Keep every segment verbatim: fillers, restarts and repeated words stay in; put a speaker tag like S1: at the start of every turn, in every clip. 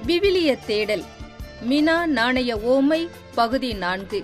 S1: விவிலிய தேடல் மினா நாணய ஓமை பகுதி நான்கு.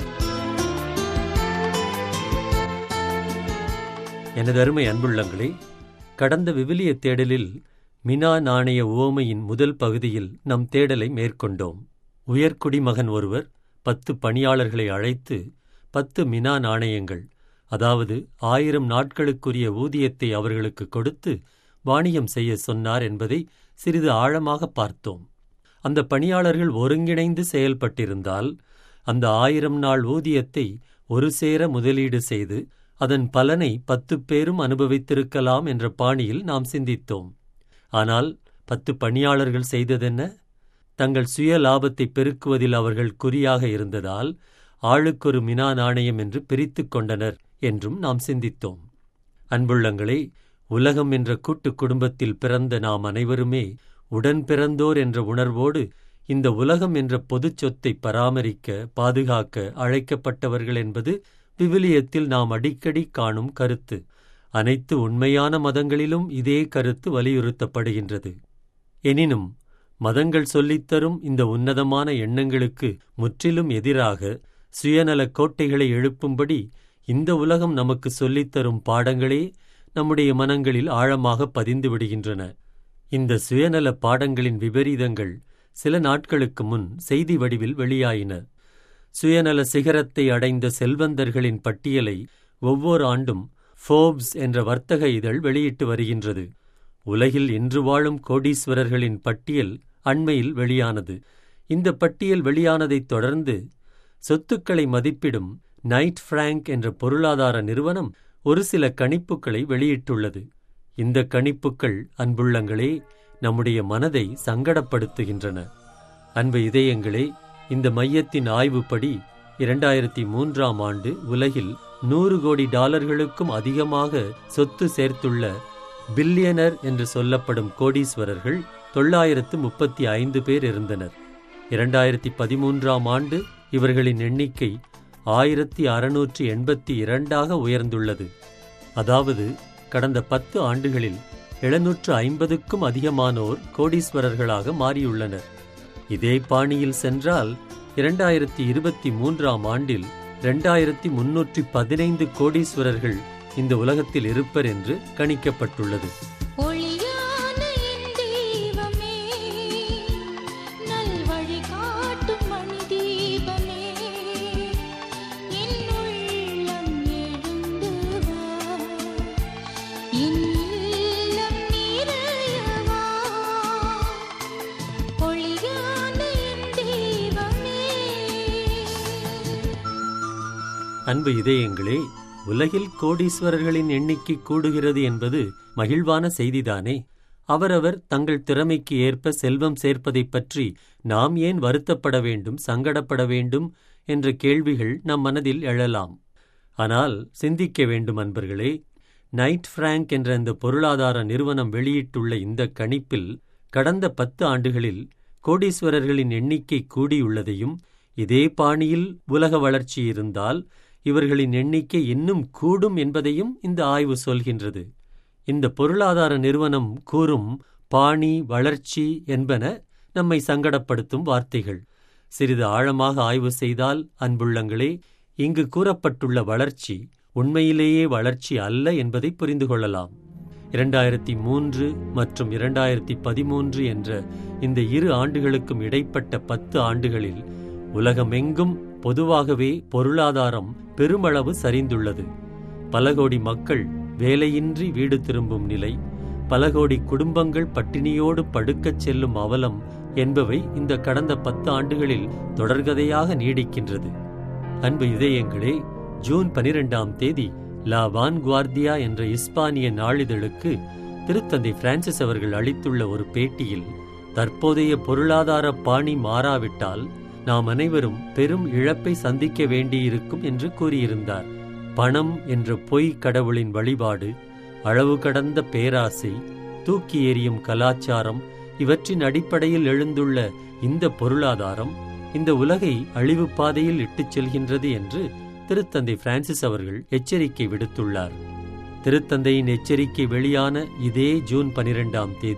S2: எனது அருமை அன்புள்ளங்களே, கடந்த விவிலிய தேடலில் மினா நாணய உவமையின் முதல் பகுதியில் நம் தேடலை மேற்கொண்டோம். உயர்குடிமகன் ஒருவர் பத்து பணியாளர்களை அழைத்து பத்து மினா நாணயங்கள், அதாவது ஆயிரம் நாட்களுக்குரிய ஊதியத்தை அவர்களுக்கு கொடுத்து வாணியம் செய்ய சொன்னார் என்பதை சிறிது ஆழமாக பார்த்தோம். அந்த பணியாளர்கள் ஒருங்கிணைந்து செயல்பட்டிருந்தால் அந்த ஆயிரம் நாள் ஊதியத்தை ஒரு சேர முதலீடு செய்து அதன் பலனை பத்து பேரும் அனுபவித்திருக்கலாம் என்ற பாணியில் நாம் சிந்தித்தோம். ஆனால் பத்து பணியாளர்கள் செய்ததென்ன? தங்கள் சுய லாபத்தை பெருக்குவதில் அவர்கள் குறியாக இருந்ததால் ஆளுக்கொரு மினா நாணயம் என்று பிரித்து கொண்டனர் என்றும் நாம் சிந்தித்தோம். அன்புள்ளங்களே, உலகம் என்ற கூட்டு குடும்பத்தில் பிறந்த நாம் அனைவருமே உடன் பிறந்தோர் என்ற உணர்வோடு இந்த உலகம் என்ற பொதுச் சொத்தை பராமரிக்க, பாதுகாக்க அழைக்கப்பட்டவர்கள் என்பது விவிலியத்தில் நாம் அடிக்கடி காணும் கருத்து. அனைத்து உண்மையான மதங்களிலும் இதே கருத்து வலியுறுத்தப்படுகின்றது. எனினும் மதங்கள் சொல்லித்தரும் இந்த உன்னதமான எண்ணங்களுக்கு முற்றிலும் எதிராக சுயநல கோட்டைகளை எழுப்பும்படி இந்த உலகம் நமக்கு சொல்லித்தரும் பாடங்களே நம்முடைய மனங்களில் ஆழமாக பதிந்து விடுகின்றன. இந்த சுயநல பாடங்களின் விபரீதங்கள் சில நாட்களுக்கு முன் செய்தி வடிவில் வெளியாயின. சுயநல சிகரத்தை அடைந்த செல்வந்தர்களின் பட்டியலை ஒவ்வொரு ஆண்டும் ஃபோர்ப்ஸ் என்ற வர்த்தக இதழ் வெளியிட்டு வருகின்றது. உலகில் இன்று வாழும் கோடீஸ்வரர்களின் பட்டியல் அண்மையில் வெளியானது. இந்த பட்டியல் வெளியானதைத் தொடர்ந்து சொத்துக்களை மதிப்பிடும் நைட் பிராங்க் என்ற பொருளாதார நிறுவனம் ஒரு சில கணிப்புகளை வெளியிட்டுள்ளது. இந்த கணிப்புகள், அன்புள்ளங்களே, நம்முடைய மனதை சங்கடப்படுத்துகின்றன. அன்பு இதயங்களே, இந்த மையத்தின் ஆய்வுப்படி இரண்டாயிரத்தி மூன்றாம் ஆண்டு உலகில் நூறு கோடி டாலர்களுக்கும் அதிகமாக சொத்து சேர்த்துள்ள பில்லியனர் என்று சொல்லப்படும் கோடீஸ்வரர்கள் தொள்ளாயிரத்து முப்பத்தி ஐந்து பேர் இருந்தனர். இரண்டாயிரத்தி பதிமூன்றாம் ஆண்டு இவர்களின் எண்ணிக்கை ஆயிரத்தி அறுநூற்றி எண்பத்தி இரண்டாக உயர்ந்துள்ளது. அதாவது கடந்த பத்து ஆண்டுகளில் எழுநூற்று ஐம்பதுக்கும் அதிகமானோர் கோடீஸ்வரர்களாக மாறியுள்ளனர். இதே பாணியில் சென்றால் இரண்டாயிரத்தி இருபத்தி மூன்றாம் ஆண்டில் இரண்டாயிரத்தி முன்னூற்றி பதினைந்து கோடீஸ்வரர்கள் இந்த உலகத்தில் இருப்பர் என்று கணிக்கப்பட்டுள்ளது. அன்பு இதயங்களே, உலகில் கோடீஸ்வரர்களின் எண்ணிக்கை கூடுகிறது என்பது மகிழ்வான செய்திதானே. அவரவர் தங்கள் திறமைக்கு ஏற்ப செல்வம் சேர்ப்பதைப் பற்றி நாம் ஏன் வருத்தப்பட வேண்டும், சங்கடப்பட வேண்டும் என்ற கேள்விகள் நம் மனதில் எழலாம். ஆனால் சிந்திக்க வேண்டும் அன்பர்களே. நைட் பிராங்க் என்ற இந்த பொருளாதார நிறுவனம் வெளியிட்டுள்ள இந்த கணிப்பில் கடந்த பத்து ஆண்டுகளில் கோடீஸ்வரர்களின் எண்ணிக்கை கூடியுள்ளதையும், இதே பாணியில் உலக வளர்ச்சி இருந்தால் இவர்களின் எண்ணிக்கை இன்னும் கூடும் என்பதையும் இந்த ஆய்வு சொல்கின்றது. இந்த பொருளாதார நிறுவனம் கூறும் பாணி, வளர்ச்சி என்பன நம்மை சங்கடப்படுத்தும் வார்த்தைகள். சிறிது ஆழமாக ஆய்வு செய்தால், அன்புள்ளங்களே, இங்கு கூறப்பட்டுள்ள வளர்ச்சி உண்மையிலேயே வளர்ச்சி அல்ல என்பதை புரிந்து கொள்ளலாம். இரண்டாயிரத்தி மூன்று மற்றும் இரண்டாயிரத்தி பதிமூன்று என்ற இந்த இரு ஆண்டுகளுக்கும் இடைப்பட்ட பத்து ஆண்டுகளில் உலகமெங்கும் பொதுவாகவே பொருளாதாரம் பெருமளவு சரிந்துள்ளது. பல கோடி மக்கள் வேலையின்றி வீடு திரும்பும் நிலை, பல கோடி குடும்பங்கள் பட்டினியோடு படுக்கச் செல்லும் அவலம் என்பவை இந்த கடந்த பத்து ஆண்டுகளில் தொடர்கதையாக நீடிக்கின்றது. அன்பு இதயங்களே, ஜூன் பனிரெண்டாம் தேதி லா வான்குவார்டியா என்ற இஸ்பானிய நாளிதழுக்கு திருத்தந்தை பிரான்சிஸ் அவர்கள் அளித்துள்ள ஒரு பேட்டியில், தற்போதைய பொருளாதார பாணி மாறாவிட்டால் நாம் அனைவரும் பெரும் இழப்பை சந்திக்க வேண்டியிருக்கும் என்று கூறியிருந்தார். பணம் என்ற பொய் கடவுளின் வழிபாடு, அளவு கடந்த பேராசை, தூக்கி எறியும் கலாச்சாரம், இவற்றின் அடிப்படையில் எழுந்துள்ள இந்த பொருளாதாரம் இந்த உலகை அழிவு பாதையில் இட்டுச் செல்கின்றது என்று திருத்தந்தை பிரான்சிஸ் அவர்கள் எச்சரிக்கை விடுத்துள்ளார். திருத்தந்தையின் எச்சரிக்கை வெளியான இதே ஜூன் பனிரெண்டாம் தேதி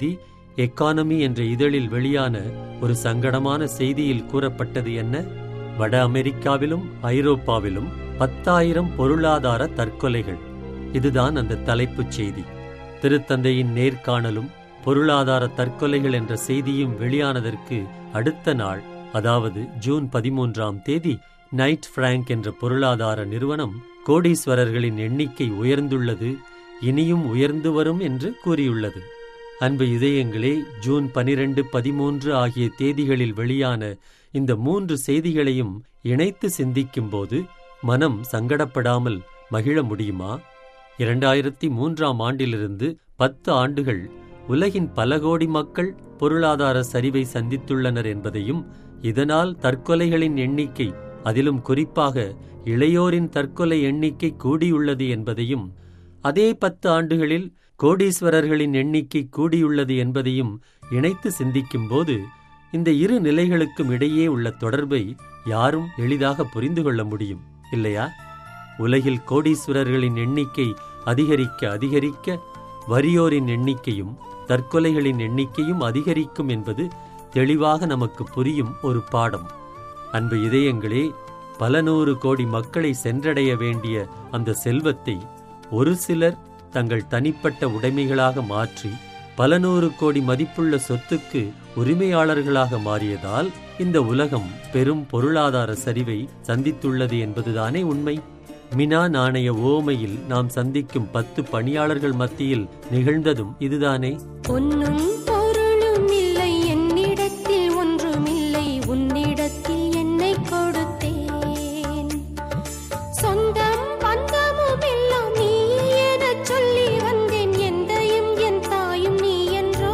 S2: எக்கானமி என்ற இதழில் வெளியான ஒரு சங்கடமான செய்தியில் கூறப்பட்டது என்ன? வட அமெரிக்காவிலும் ஐரோப்பாவிலும் பத்தாயிரம் பொருளாதார தற்கொலைகள். இதுதான் அந்த தலைப்புச் செய்தி. திருத்தந்தையின் நேர்காணலும் பொருளாதார தற்கொலைகள் என்ற செய்தியும் வெளியானதற்கு அடுத்த நாள், அதாவது ஜூன் பதிமூன்றாம் தேதி, நைட் பிராங்க் என்ற பொருளாதார நிறுவனம் கோடீஸ்வரர்களின் எண்ணிக்கை உயர்ந்துள்ளது, இனியும் உயர்ந்து வரும் என்று கூறியுள்ளது. அன்பு இதயங்களே, ஜூன் பனிரெண்டு பதிமூன்று ஆகிய தேதிகளில் வெளியான இந்த மூன்று செய்திகளையும் இணைத்து சிந்திக்கும்போது மனம் சங்கடப்படாமல் மகிழ முடியுமா? இரண்டாயிரத்தி மூன்றாம் ஆண்டிலிருந்து பத்து ஆண்டுகள் உலகின் பல கோடி மக்கள் பொருளாதார சரிவை சந்தித்துள்ளனர் என்பதையும், இதனால் தற்கொலைகளின் எண்ணிக்கை, அதிலும் குறிப்பாக இளையோரின் தற்கொலை எண்ணிக்கை கூடியுள்ளது என்பதையும், அதே பத்து ஆண்டுகளில் கோடீஸ்வரர்களின் எண்ணிக்கை கூடியுள்ளது என்பதையும் இணைத்து சிந்திக்கும்போது இந்த இரு நிலைகளுக்கும் இடையே உள்ள தொடர்பை யாரும் எளிதாக புரிந்து கொள்ள முடியும், இல்லையா? உலகில் கோடீஸ்வரர்களின் எண்ணிக்கை அதிகரிக்க அதிகரிக்க வறியோரின் எண்ணிக்கையும் தற்கொலைகளின் எண்ணிக்கையும் அதிகரிக்கும் என்பது தெளிவாக நமக்கு புரியும் ஒரு பாடம். அன்பு இதயங்களே, பல நூறு கோடி மக்களை சென்றடைய வேண்டிய அந்த செல்வத்தை ஒரு சிலர் தங்கள் தனிப்பட்ட உடைமைகளாக மாற்றி பல நூறு கோடி மதிப்புள்ள சொத்துக்கு உரிமையாளர்களாக மாறியதால் இந்த உலகம் பெரும் பொருளாதார சரிவை சந்தித்துள்ளது என்பதுதானே உண்மை. மினா நாணய ஓமையில் நாம் சந்திக்கும் பத்து பணியாளர்கள் மத்தியில் நிகழ்ந்ததும் இதுதானே.
S3: பொன்னும் பொருளும் இல்லை என்னிடத்தில், ஒன்றுமில்லை உன்னிடத்தில் என்னை கொடுத்தேன். சொந்தம் பந்தமும் எல்லாம் நீ எனச் சொல்லி வந்தேன். எந்தையும் என் தாயும் நீ என்றோ,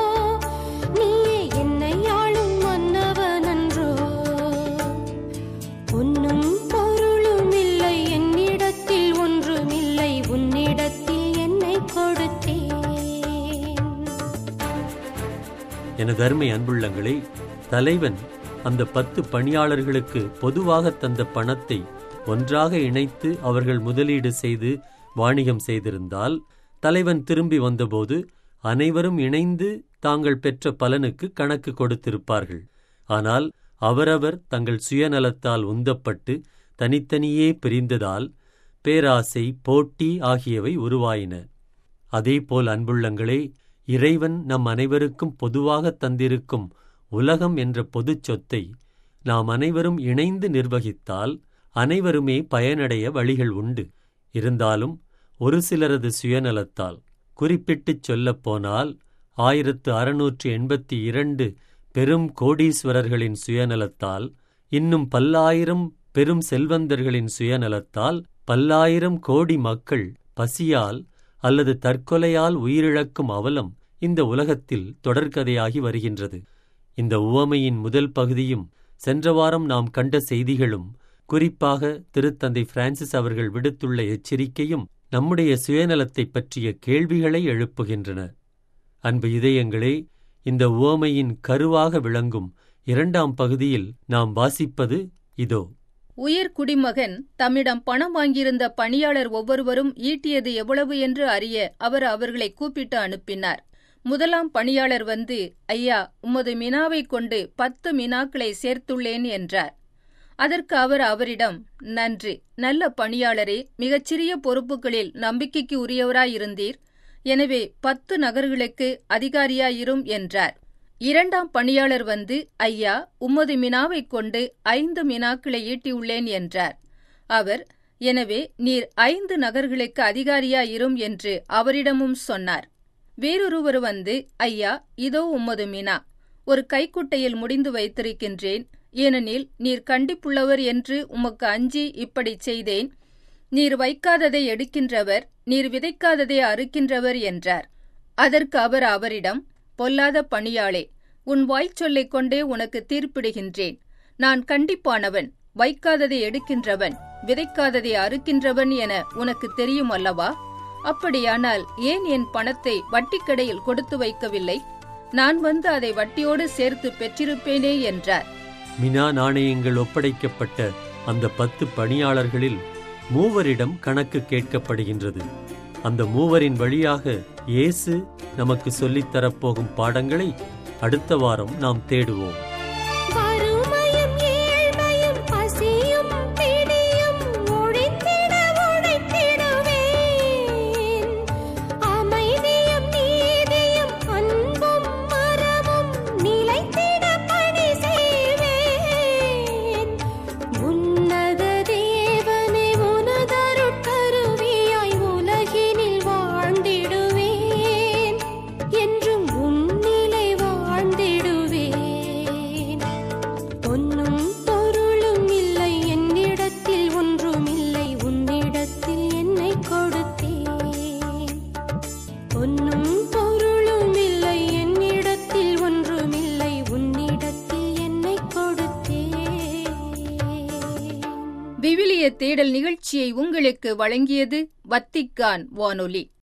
S3: நீயே என்னை ஆளும் மன்னவனன்றோ. பொன்னும் பொருளும் இல்லை என்னிடத்தில், ஒன்றுமில்லை உன்னிடத்தில் என்னை கொடுத்தேன்.
S2: எனது அருமை அன்புள்ளங்களே, தலைவன் அந்த பத்து பணியாளர்களுக்கு பொதுவாக தந்த பணத்தை ஒன்றாக இணைத்து அவர்கள் முதலீடு செய்து வாணிகம் செய்திருந்தால், தலைவன் திரும்பி வந்தபோது அனைவரும் இணைந்து தாங்கள் பெற்ற பலனுக்கு கணக்கு கொடுத்திருப்பார்கள். ஆனால் அவரவர் தங்கள் சுயநலத்தால் உந்தப்பட்டு தனித்தனியே பிரிந்ததால் பேராசை, போட்டி ஆகியவை உருவாயின. அதேபோல் அன்புள்ளங்களே, இறைவன் நம் அனைவருக்கும் பொதுவாக தந்திருக்கும் உலகம் என்ற பொதுச் சொத்தை நாம் அனைவரும் இணைந்து நிர்வகித்தால் அனைவருமே பயனடைய வழிகள் உண்டு. இருந்தாலும் ஒரு சிலரது சுயநலத்தால், குறிப்பிட்டுச் சொல்லப்போனால் ஆயிரத்து அறுநூற்று எண்பத்தி இரண்டு பெரும் கோடீஸ்வரர்களின் சுயநலத்தால், இன்னும் பல்லாயிரம் பெரும் செல்வந்தர்களின் சுயநலத்தால் பல்லாயிரம் கோடி மக்கள் பசியால் அல்லது தற்கொலையால் உயிரிழக்கும் அவலம் இந்த உலகத்தில் தொடர்கதையாகி வருகின்றது. இந்த உவமையின் முதல் பகுதியும் சென்ற வாரம் நாம் கண்ட செய்திகளும், குறிப்பாக திருத்தந்தை பிரான்சிஸ் அவர்கள் விடுத்துள்ள எச்சரிக்கையும் நம்முடைய சுயநலத்தை பற்றிய கேள்விகளை எழுப்புகின்றன. அன்பு இதயங்களே, இந்த உவமையின் கருவாக விளங்கும் இரண்டாம் பகுதியில் நாம் வாசிப்பது இதோ.
S1: உயர் குடிமகன் தம்மிடம் பணம் வாங்கியிருந்த பணியாளர் ஒவ்வொருவரும் ஈட்டியது எவ்வளவு என்று அறிய அவர் அவர்களை கூப்பிட்டு அனுப்பினார். முதலாம் பணியாளர் வந்து, ஐயா, உமது மினாவைக் கொண்டு பத்து மினாக்களை சேர்த்துள்ளேன் என்றார். அதற்கு அவர் அவரிடம், நன்றி, நல்ல பணியாளரே, மிகச்சிறிய பொறுப்புகளில் நம்பிக்கைக்கு உரியவராயிருந்தீர். எனவே பத்து நகர்களுக்கு அதிகாரியாயிரும் என்றார். இரண்டாம் பணியாளர் வந்து, ஐயா, உமது மினாவைக் கொண்டு ஐந்து மினாக்களை ஈட்டியுள்ளேன் என்றார். அவர், எனவே நீர் ஐந்து நகர்களுக்கு அதிகாரியாயிரும் என்று அவரிடமும் சொன்னார். வேறொருவர் வந்து, ஐயா, இதோ உமது மினா, ஒரு கைக்குட்டையில் முடிந்து வைத்திருக்கின்றேன். ஏனெனில் நீர் கண்டிப்புள்ளவர் என்று உமக்கு அஞ்சி இப்படிச் செய்தேன். நீர் வைக்காததை எடுக்கின்றவர், நீர் விதைக்காததை அறுக்கின்றவர் என்றார். அதற்கு அவர் அவரிடம், பொல்லாத பணியாளே, உன் வாய்ச்சொல்லைக் கொண்டே உனக்கு தீர்ப்பிடுகின்றேன். நான் கண்டிப்பானவன், வைக்காததை எடுக்கின்றவன், விதைக்காததை அறுக்கின்றவன் என உனக்கு தெரியும் அல்லவா? அப்படியானால் ஏன் என் பணத்தை வட்டிக்கடையில் கொடுத்து வைக்கவில்லை? நான் வந்து அதை வட்டியோடு சேர்த்து பெற்றிருப்பேனே என்றார்.
S2: மினா நாணயங்கள் ஒப்படைக்கப்பட்ட அந்த பத்து பணியாளர்களில் மூவரிடம் கணக்கு கேட்கப்படுகின்றது. அந்த மூவரின் வழியாக இயேசு நமக்கு சொல்லித்தரப்போகும் பாடங்களை அடுத்த வாரம் நாம் தேடுவோம்.
S3: வறுமையும் ஏழ்மையும் பசியும் பிணியும் ஒழித்திட உழைத்திடுவேன். அமைதியும் நீதியும் அன்பும் மரமும் நிலைத்திட பணி செய்வேன். உன்னத தேவனே உனதருட்கருவியாய் உலகினில் வாழ்ந்திடுவேன். என்றும் உன்னிலை வாழ்ந்திடுவேன். பொன்னும் பொருளும் இல்லை என்னிடத்தில் ஒன்றுமில்லை உன்னிடத்தில் என்னை கொடுத்தேன். பொன்னும் பொருளும் இல்லை என்னிடத்தில் ஒன்றுமில்லை உன்னிடத்தில் என்னை கொடுத்தேன்.
S1: விவிலிய தேடல் நிகழ்ச்சியை உங்களுக்கு வழங்கியது வத்திக்கான் வானொலி.